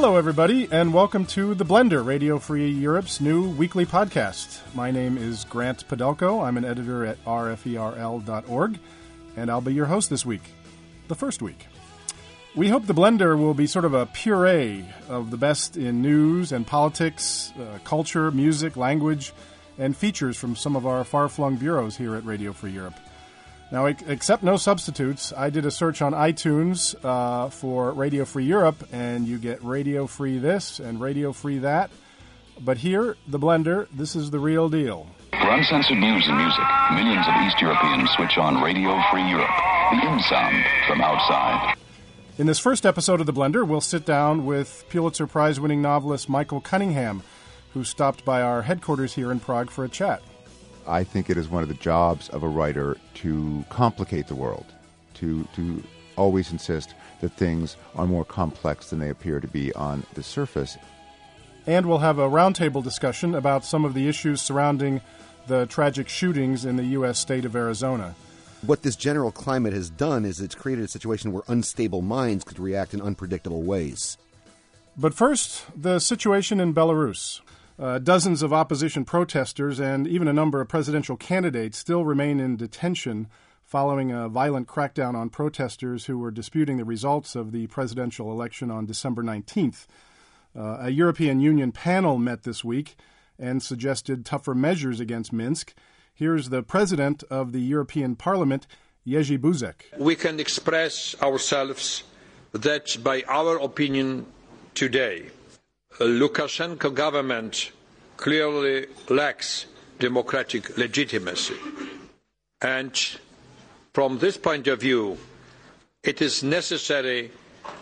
Hello, everybody, and welcome to The Blender, Radio Free Europe's new weekly podcast. My name is Grant Podelko. I'm an editor at rferl.org, and I'll be your host this week, the first week. We hope The Blender will be sort of a puree of the best in news and politics, culture, music, language, and features from some of our far-flung bureaus here at Radio Free Europe. Now, except no substitutes, I did a search on iTunes for Radio Free Europe, and you get Radio Free this and Radio Free that. But here, The Blender, this is the real deal. For uncensored news and music, millions of East Europeans switch on Radio Free Europe, the in-sound from outside. In this first episode of The Blender, we'll sit down with Pulitzer Prize-winning novelist Michael Cunningham, who stopped by our headquarters here in Prague for a chat. I think it is one of the jobs of a writer to complicate the world, to always insist that things are more complex than they appear to be on the surface. And we'll have a roundtable discussion about some of the issues surrounding the tragic shootings in the U.S. state of Arizona. What this general climate has done is it's created a situation where unstable minds could react in unpredictable ways. But first, the situation in Belarus. Dozens of opposition protesters and even a number of presidential candidates still remain in detention following a violent crackdown on protesters who were disputing the results of the presidential election on December 19th. A European Union panel met this week and suggested tougher measures against Minsk. Here's the president of the European Parliament, Jerzy Buzek. We can express ourselves that, by our opinion today, Lukashenko government clearly lacks democratic legitimacy. And from this point of view, it is necessary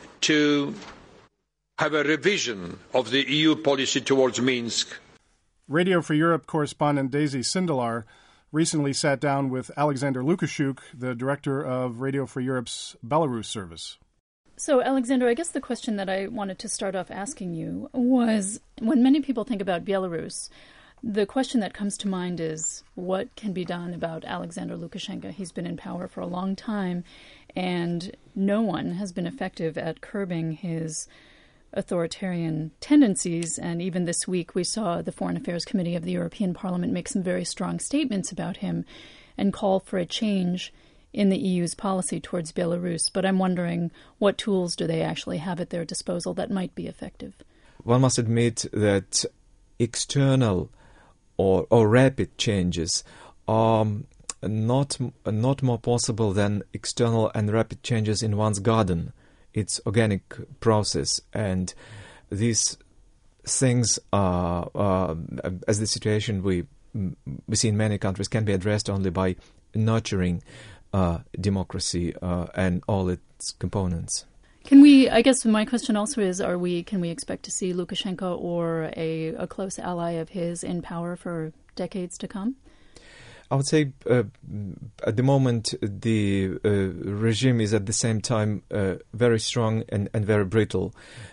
to have a revision of the EU policy towards Minsk. Radio Free Europe correspondent Daisy Sindelar recently sat down with Alexander Lukashuk, the director of Radio Free Europe's Belarus service. So, Alexander, I guess the question that I wanted to start off asking you was, when many people think about Belarus, the question that comes to mind is, what can be done about Alexander Lukashenko? He's been in power for a long time, and no one has been effective at curbing his authoritarian tendencies. And even this week, we saw the Foreign Affairs Committee of the European Parliament make some very strong statements about him and call for a change in the EU's policy towards Belarus, but I'm wondering, what tools do they actually have at their disposal that might be effective? One must admit that external or rapid changes are not more possible than external and rapid changes in one's garden. It's organic process, and these things, as the situation we see in many countries, can be addressed only by nurturing democracy and all its components. Can we, I guess my question also is, can we expect to see Lukashenko or a close ally of his in power for decades to come? I would say at the moment the regime is at the same time very strong and very brittle.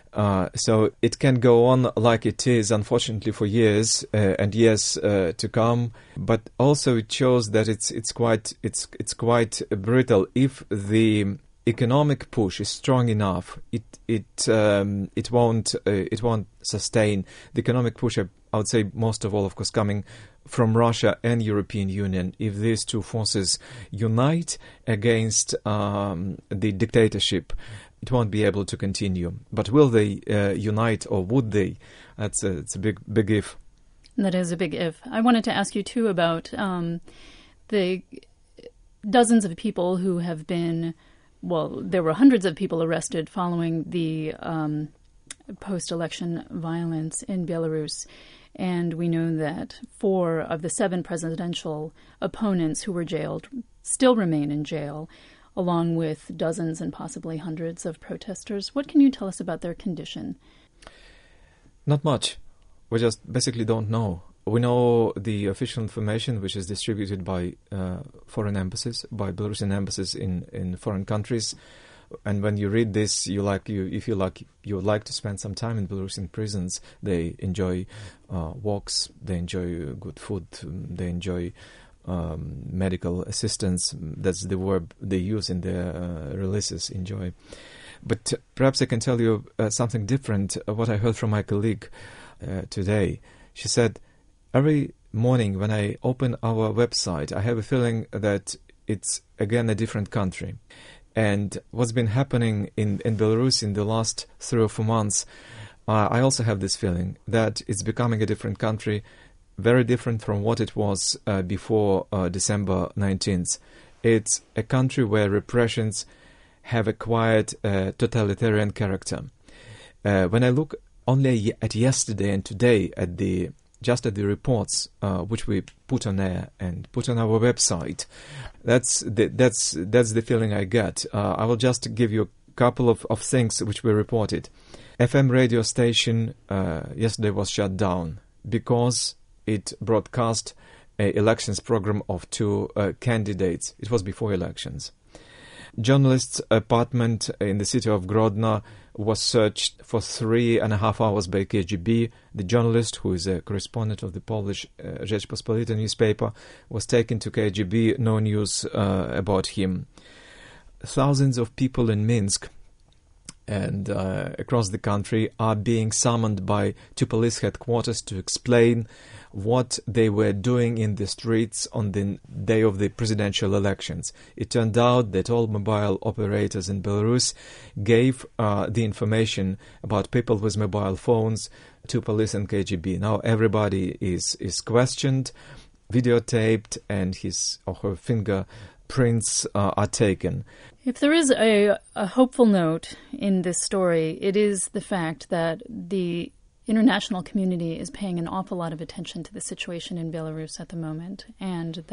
So it can go on like it is, unfortunately, for years and years to come. But also it shows that it's quite brittle. If the economic push is strong enough, it won't sustain. The economic push, I would say, most of all, of course, coming from Russia and European Union. If these two forces unite against the dictatorship, it won't be able to continue. But will they unite, or would they? It's a big if. That is a big if. I wanted to ask you, too, about the dozens of people who have been, well, there were hundreds of people arrested following the post-election violence in Belarus. And we know that 4 of the 7 presidential opponents who were jailed still remain in jail, along with dozens and possibly hundreds of protesters. What can you tell us about their condition? Not much. We just basically don't know. We know the official information, which is distributed by foreign embassies, by Belarusian embassies in foreign countries. And when you read this, you would like to spend some time in Belarusian prisons. They enjoy walks, they enjoy good food, they enjoy medical assistance. That's the word they use in their releases, enjoy. But perhaps I can tell you something different, what I heard from my colleague today. She said, every morning when I open our website, I have a feeling that it's again a different country. And what's been happening in Belarus in the last 3 or 4 months, I also have this feeling that it's becoming a different country, very different from what it was before December 19th. It's a country where repressions have acquired a totalitarian character. When I look only at yesterday and today at the reports which we put on air and put on our website, that's the feeling I get. I will just give you a couple of things which we reported. FM radio station yesterday was shut down because it broadcast an elections program of 2 candidates. It was before elections. Journalist's apartment in the city of Grodno was searched for 3.5 hours by KGB. The journalist, who is a correspondent of the Polish Rzeczpospolita newspaper, was taken to KGB. No news about him. Thousands of people in Minsk and across the country are being summoned to police headquarters to explain what they were doing in the streets on the day of the presidential elections. It turned out that all mobile operators in Belarus gave the information about people with mobile phones to police and KGB. Now everybody is questioned, videotaped, and his or her fingerprints are taken. If there is a hopeful note in this story, it is the fact that the international community is paying an awful lot of attention to the situation in Belarus at the moment, and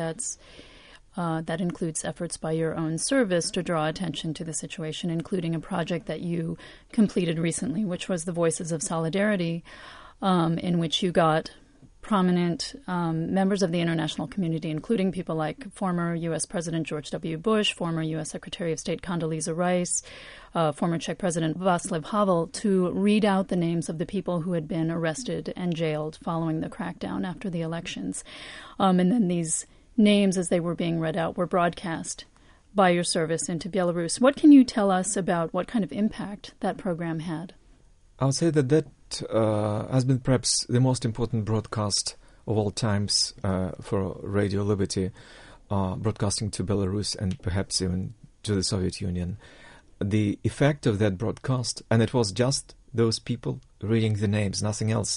that includes efforts by your own service to draw attention to the situation, including a project that you completed recently, which was the Voices of Solidarity, in which you got prominent members of the international community, including people like former U.S. President George W. Bush, former U.S. Secretary of State Condoleezza Rice, former Czech President Václav Havel, to read out the names of the people who had been arrested and jailed following the crackdown after the elections. And then these names, as they were being read out, were broadcast by your service into Belarus. What can you tell us about what kind of impact that program had? I'll say that has been perhaps the most important broadcast of all times for Radio Liberty, broadcasting to Belarus and perhaps even to the Soviet Union. The effect of that broadcast, and it was just those people reading the names, nothing else,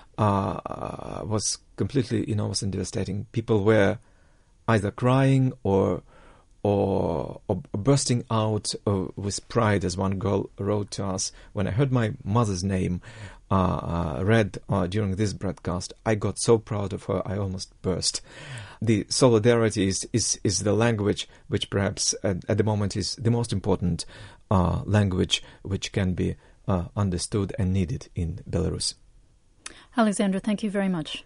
was completely enormous and devastating. People were either crying or bursting out with pride, as one girl wrote to us. When I heard my mother's name read during this broadcast, I got so proud of her, I almost burst. The solidarity is the language which perhaps at the moment is the most important language which can be understood and needed in Belarus. Alexander, thank you very much.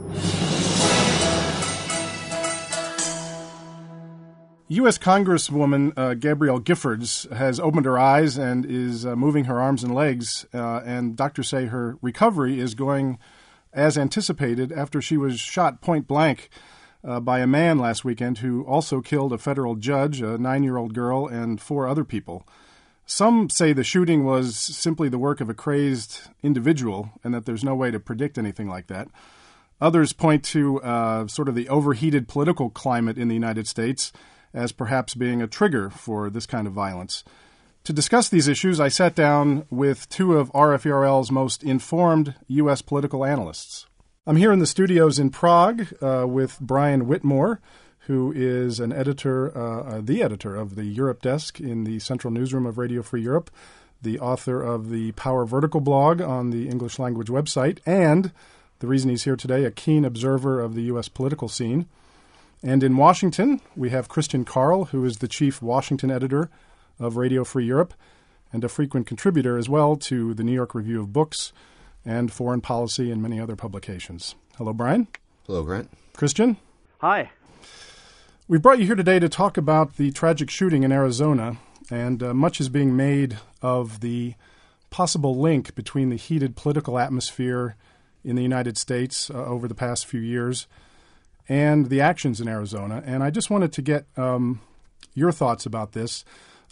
U.S. Congresswoman Gabrielle Giffords has opened her eyes and is moving her arms and legs, and doctors say her recovery is going as anticipated after she was shot point blank by a man last weekend who also killed a federal judge, a 9-year-old girl, and 4 other people. Some say the shooting was simply the work of a crazed individual and that there's no way to predict anything like that. Others point to sort of the overheated political climate in the United States as perhaps being a trigger for this kind of violence. To discuss these issues, I sat down with 2 of RFERL's most informed U.S. political analysts. I'm here in the studios in Prague with Brian Whitmore, who is an editor, the editor of the Europe Desk in the Central Newsroom of Radio Free Europe, the author of the Power Vertical blog on the English language website, and, the reason he's here today, a keen observer of the U.S. political scene. And in Washington, we have Christian Karl, who is the chief Washington editor of Radio Free Europe and a frequent contributor as well to the New York Review of Books and Foreign Policy and many other publications. Hello, Brian. Hello, Grant. Christian. Hi. We brought you here today to talk about the tragic shooting in Arizona, and much is being made of the possible link between the heated political atmosphere in the United States over the past few years and the actions in Arizona. And I just wanted to get your thoughts about this.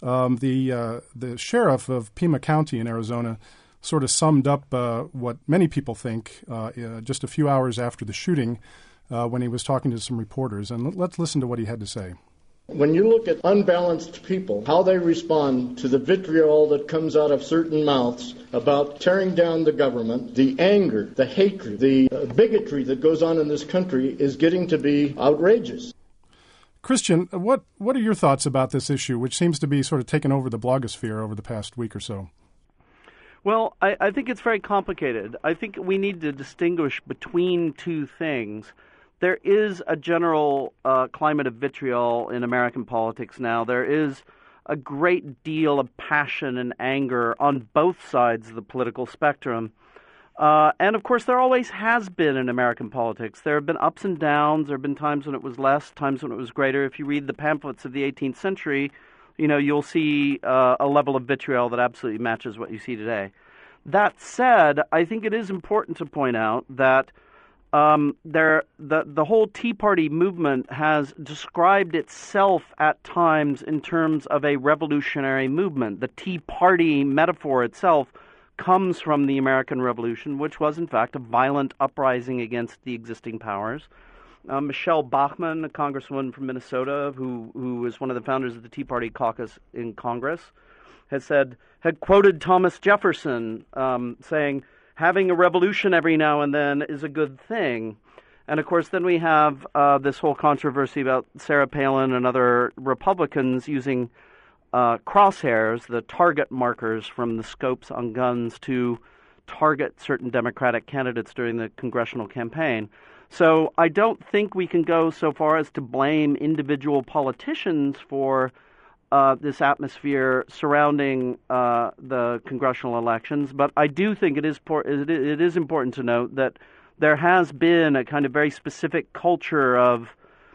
The sheriff of Pima County in Arizona sort of summed up what many people think just a few hours after the shooting when he was talking to some reporters. And let's listen to what he had to say. When you look at unbalanced people, how they respond to the vitriol that comes out of certain mouths about tearing down the government, the anger, the hatred, the bigotry that goes on in this country is getting to be outrageous. Christian, what are your thoughts about this issue, which seems to be sort of taken over the blogosphere over the past week or so? Well, I think it's very complicated. I think we need to distinguish between two things. There is a general climate of vitriol in American politics now. There is a great deal of passion and anger on both sides of the political spectrum. And, of course, there always has been in American politics. There have been ups and downs. There have been times when it was less, times when it was greater. If you read the pamphlets of the 18th century, you'll see a level of vitriol that absolutely matches what you see today. That said, I think it is important to point out that the whole Tea Party movement has described itself at times in terms of a revolutionary movement. The Tea Party metaphor itself comes from the American Revolution, which was in fact a violent uprising against the existing powers. Michelle Bachmann, a congresswoman from Minnesota, who is one of the founders of the Tea Party caucus in Congress, had quoted Thomas Jefferson saying, having a revolution every now and then is a good thing. And, of course, then we have this whole controversy about Sarah Palin and other Republicans using crosshairs, the target markers from the scopes on guns, to target certain Democratic candidates during the congressional campaign. So I don't think we can go so far as to blame individual politicians for this atmosphere surrounding the congressional elections, but I do think it is important to note that there has been a kind of very specific culture of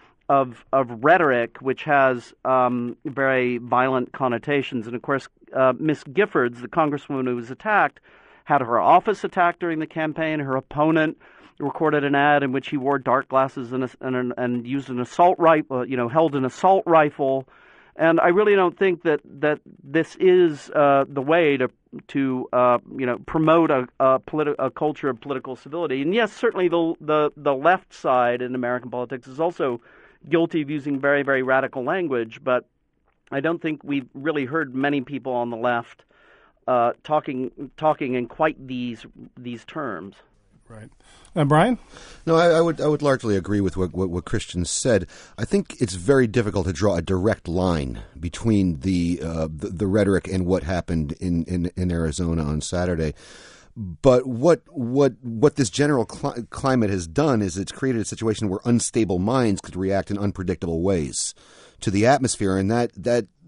rhetoric which has very violent connotations. And of course, Miss Giffords, the congresswoman who was attacked, had her office attacked during the campaign. Her opponent recorded an ad in which he wore dark glasses and used an assault rifle, held an assault rifle. And I really don't think that this is the way to promote a culture of political civility. And yes, certainly the left side in American politics is also guilty of using very, very radical language. But I don't think we've really heard many people on the left talking in quite these terms. Right. Brian? No, I would largely agree with what Christian said. I think it's very difficult to draw a direct line between the rhetoric and what happened in Arizona on Saturday. But what this general climate has done is it's created a situation where unstable minds could react in unpredictable ways to the atmosphere, and that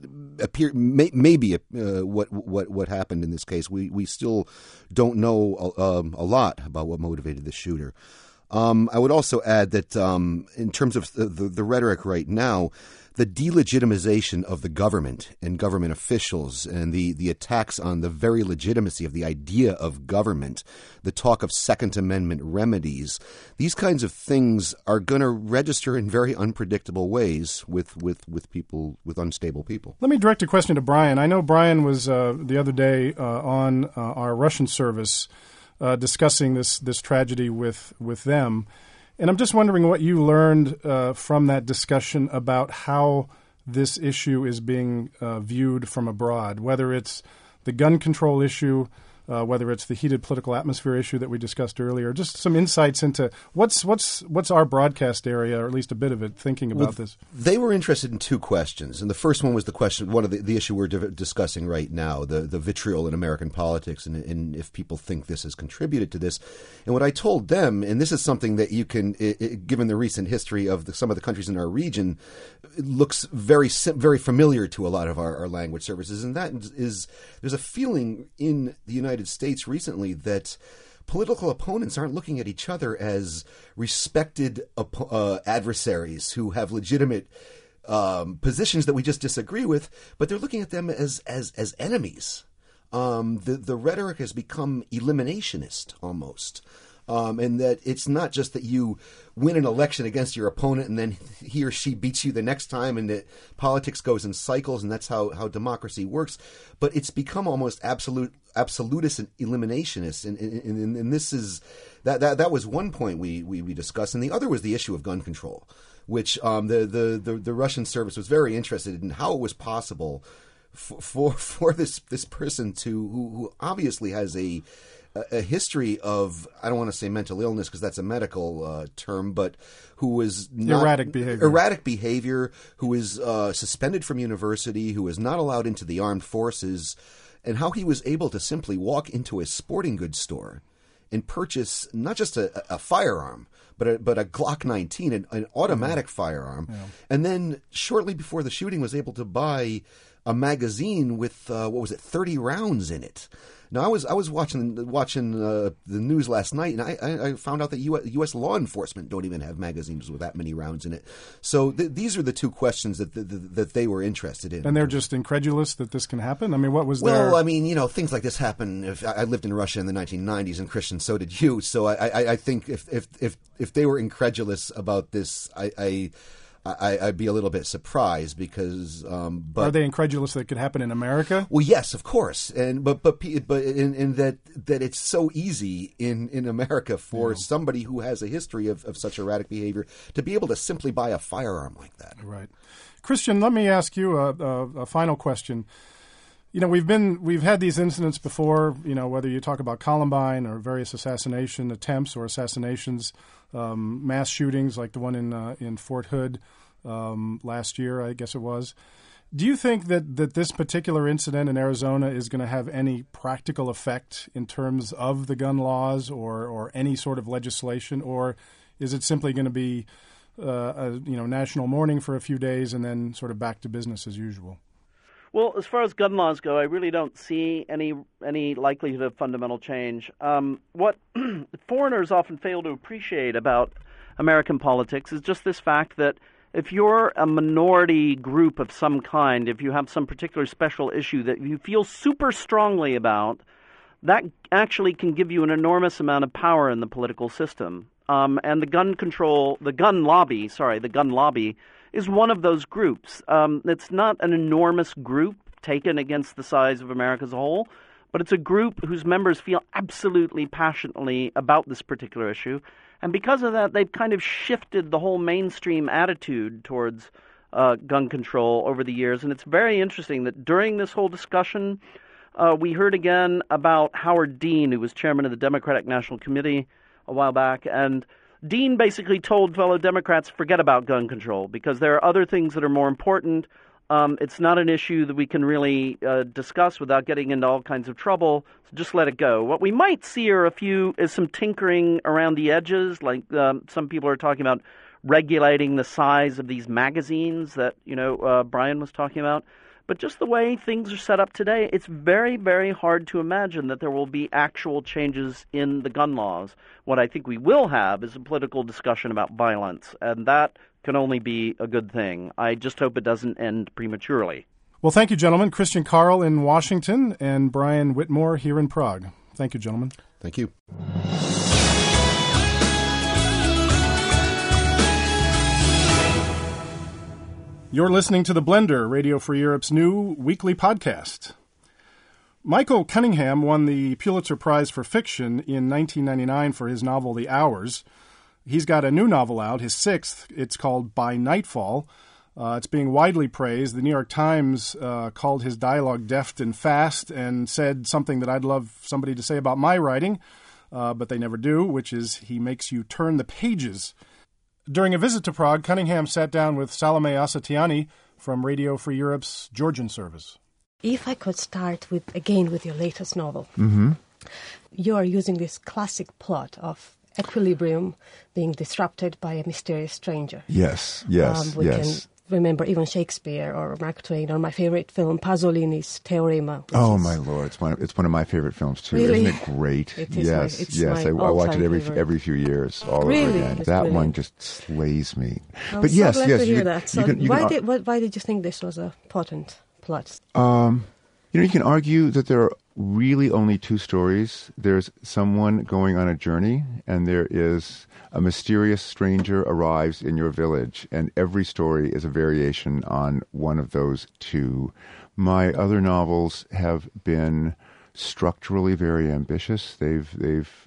may be what happened in this case. We still don't know a lot about what motivated the shooter. I would also add that in terms of the rhetoric right now, the delegitimization of the government and government officials and the attacks on the very legitimacy of the idea of government, the talk of Second Amendment remedies, these kinds of things are going to register in very unpredictable ways with people, with unstable people. Let me direct a question to Brian. I know Brian was the other day on our Russian service discussing this tragedy with them. And I'm just wondering what you learned from that discussion about how this issue is being viewed from abroad, whether it's the gun control issue, whether it's the heated political atmosphere issue that we discussed earlier. Just some insights into what's our broadcast area, or at least a bit of it, thinking about this. They were interested in two questions, and the first one was one of the issue we're discussing right now, the vitriol in American politics, and if people think this has contributed to this. And what I told them, and this is something that you can, given the recent history of some of the countries in our region, it looks very familiar to a lot of our language services, and that is there's a feeling in the United States recently that political opponents aren't looking at each other as respected adversaries who have legitimate positions that we just disagree with, but they're looking at them as enemies. The rhetoric has become eliminationist almost. and that it's not just that you win an election against your opponent and then he or she beats you the next time, and that politics goes in cycles, and that's how democracy works. But it's become almost absolutist and eliminationist, and this is that was one point we discussed, and the other was the issue of gun control, which the Russian service was very interested in how it was possible for this person who obviously has a history of, I don't want to say mental illness because that's a medical term, but who was erratic behavior, who was suspended from university, who was not allowed into the armed forces, and how he was able to simply walk into a sporting goods store and purchase not just a firearm, but a Glock 19, an automatic firearm, and then shortly before the shooting was able to buy a magazine with 30 rounds in it. Now, I was watching the news last night, and I found out that U.S. law enforcement don't even have magazines with that many rounds in it. So these are the two questions that they were interested in. And they're just incredulous that this can happen? I mean, what was Well, I mean, things like this happen. I lived in Russia in the 1990s, and Christian, so did you. So I think if they were incredulous about this, I'd be a little bit surprised because. But are they incredulous that it could happen in America? Well, yes, of course, and but in that it's so easy in America for somebody who has a history of such erratic behavior to be able to simply buy a firearm like that. Right, Christian. Let me ask you a final question. We've had these incidents before. Whether you talk about Columbine or various assassination attempts or assassinations. Mass shootings like the one in Fort Hood last year, I guess it was. Do you think that this particular incident in Arizona is going to have any practical effect in terms of the gun laws or any sort of legislation, or is it simply going to be national mourning for a few days and then sort of back to business as usual? Well, as far as gun laws go, I really don't see any likelihood of fundamental change. What foreigners often fail to appreciate about American politics is just this fact that if you're a minority group of some kind, if you have some particular special issue that you feel super strongly about, that actually can give you an enormous amount of power in the political system. And the gun lobby is one of those groups. It's not an enormous group taken against the size of America as a whole, but it's a group whose members feel absolutely passionately about this particular issue. And because of that, they've kind of shifted the whole mainstream attitude towards gun control over the years. And it's very interesting that during this whole discussion, we heard again about Howard Dean, who was chairman of the Democratic National Committee a while back, and Dean basically told fellow Democrats, forget about gun control, because there are other things that are more important. It's not an issue that we can really discuss without getting into all kinds of trouble, so just let it go. What we might see is some tinkering around the edges, like some people are talking about regulating the size of these magazines that, Brian was talking about. But just the way things are set up today, it's very, very hard to imagine that there will be actual changes in the gun laws. What I think we will have is a political discussion about violence, and that can only be a good thing. I just hope it doesn't end prematurely. Well, thank you, gentlemen. Christian Karl in Washington and Brian Whitmore here in Prague. Thank you, gentlemen. Thank you. You're listening to The Blender, Radio Free Europe's new weekly podcast. Michael Cunningham won the Pulitzer Prize for Fiction in 1999 for his novel The Hours. He's got a new novel out, his sixth. It's called By Nightfall. It's being widely praised. The New York Times called his dialogue deft and fast and said something that I'd love somebody to say about my writing, but they never do, which is he makes you turn the pages. During a visit to Prague, Cunningham sat down with Salome Asatiani from Radio Free Europe's Georgian service. If I could start with your latest novel. Mm-hmm. You are using this classic plot of equilibrium being disrupted by a mysterious stranger. Yes. We can remember even Shakespeare or Mark Twain or my favorite film, Pasolini's Teorema. Oh, my Lord. It's one of my favorite films, too. Really? Isn't it great? It is. Yes. I watch it every few years all over again. That brilliant. one just slays me. I'm but so yes, glad to hear that. So why why did you think this was a potent plot? You can argue that there really only two stories. There's someone going on a journey, and there is a mysterious stranger arrives in your village, and every story is a variation on one of those two. My other novels have been structurally very ambitious. They've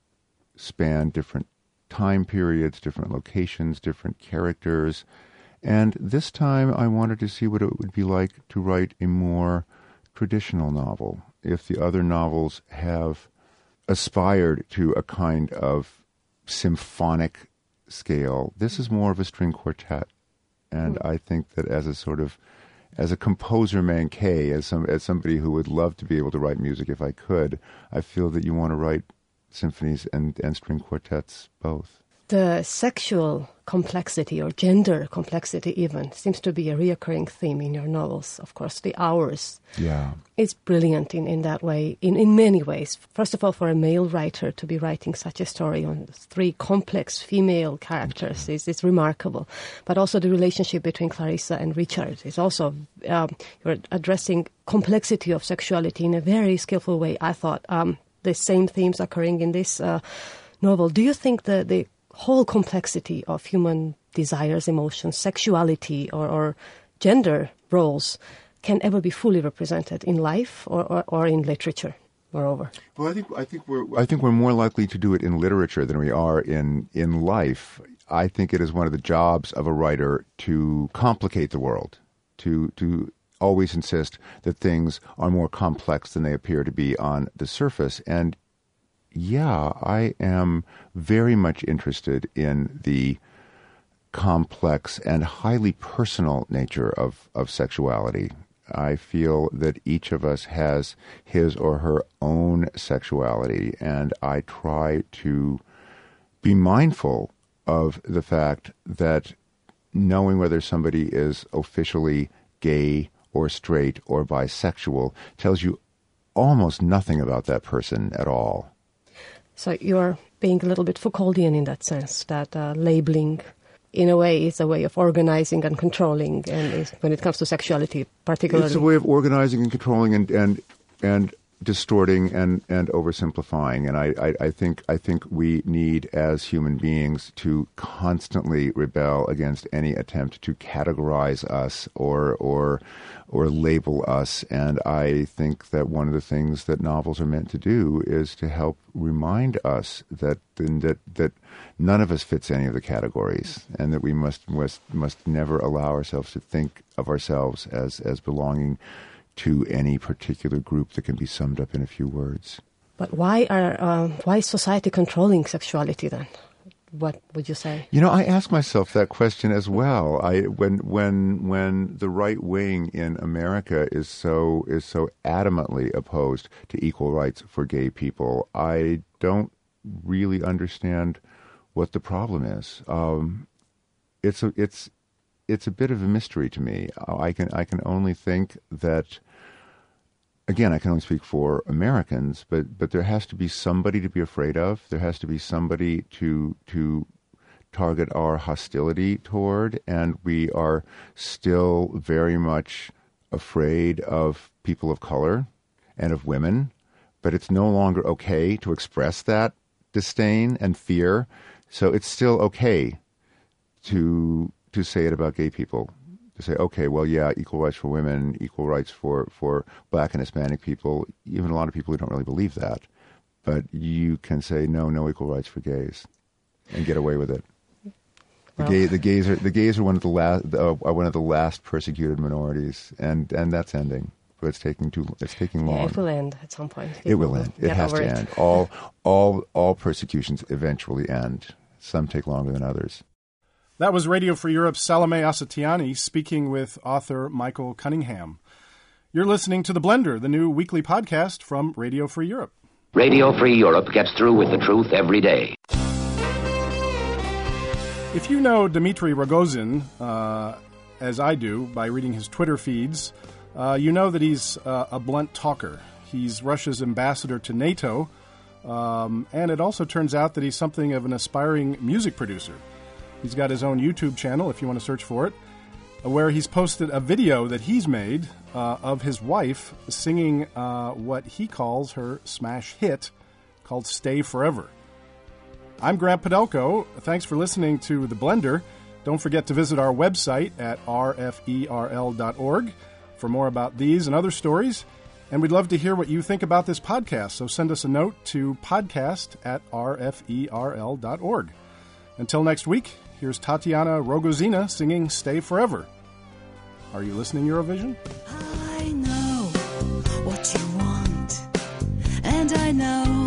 spanned different time periods, different locations, different characters. And this time I wanted to see what it would be like to write a more traditional novel. If the other novels have aspired to a kind of symphonic scale, this is more of a string quartet. And I think that as a composer manqué, as somebody who would love to be able to write music if I could, I feel that you want to write symphonies and string quartets both. The sexual complexity, or gender complexity even, seems to be a reoccurring theme in your novels. Of course, The Hours. Yeah. It's brilliant in that way, in many ways. First of all, for a male writer to be writing such a story on three complex female characters is remarkable. But also the relationship between Clarissa and Richard is also, you're addressing complexity of sexuality in a very skillful way, I thought. The same themes occurring in this novel. Do you think the whole complexity of human desires, emotions, sexuality, or gender roles can ever be fully represented in life or in literature, moreover? Well, I think we're more likely to do it in literature than we are in life. I think it is one of the jobs of a writer to complicate the world, to always insist that things are more complex than they appear to be on the surface. And yeah, I am very much interested in the complex and highly personal nature of sexuality. I feel that each of us has his or her own sexuality, and I try to be mindful of the fact that knowing whether somebody is officially gay or straight or bisexual tells you almost nothing about that person at all. So you're being a little bit Foucauldian in that sense, that labeling, in a way, is a way of organizing and controlling, and when it comes to sexuality particularly. It's a way of organizing and controlling and distorting and oversimplifying. And I think we need, as human beings, to constantly rebel against any attempt to categorize us or label us. And I think that one of the things that novels are meant to do is to help remind us that none of us fits any of the categories, and that we must never allow ourselves to think of ourselves as belonging to any particular group that can be summed up in a few words. But why is society controlling sexuality then? What would you say? You know, I ask myself that question as well. When the right wing in America is so adamantly opposed to equal rights for gay people, I don't really understand what the problem is. It's a bit of a mystery to me. I can only think that, again, I can only speak for Americans, but there has to be somebody to be afraid of. There has to be somebody to target our hostility toward, and we are still very much afraid of people of color and of women, but it's no longer okay to express that disdain and fear, so it's still okay to say it about gay people, to say, okay, well, yeah, equal rights for women, equal rights for black and Hispanic people, even a lot of people who don't really believe that. But you can say, no equal rights for gays, and get away with it. Well, the gays are one of the last persecuted minorities, and that's ending. But it's taking long. Yeah, it will end at some point. It will end. It has to end. All persecutions eventually end. Some take longer than others. That was Radio Free Europe's Salome Asatiani speaking with author Michael Cunningham. You're listening to The Blender, the new weekly podcast from Radio Free Europe. Radio Free Europe gets through with the truth every day. If you know Dmitry Rogozin, as I do, by reading his Twitter feeds, you know that he's a blunt talker. He's Russia's ambassador to NATO, and it also turns out that he's something of an aspiring music producer. He's got his own YouTube channel, if you want to search for it. where he's posted a video that he's made of his wife singing what he calls her smash hit called Stay Forever. I'm Grant Podelko. Thanks for listening to The Blender. Don't forget to visit our website at rferl.org for more about these and other stories. And we'd love to hear what you think about this podcast, so send us a note to podcast@rferl.org. Until next week, here's Tatiana Rogozina singing Stay Forever. Are you listening, Eurovision? I know what you want, and I know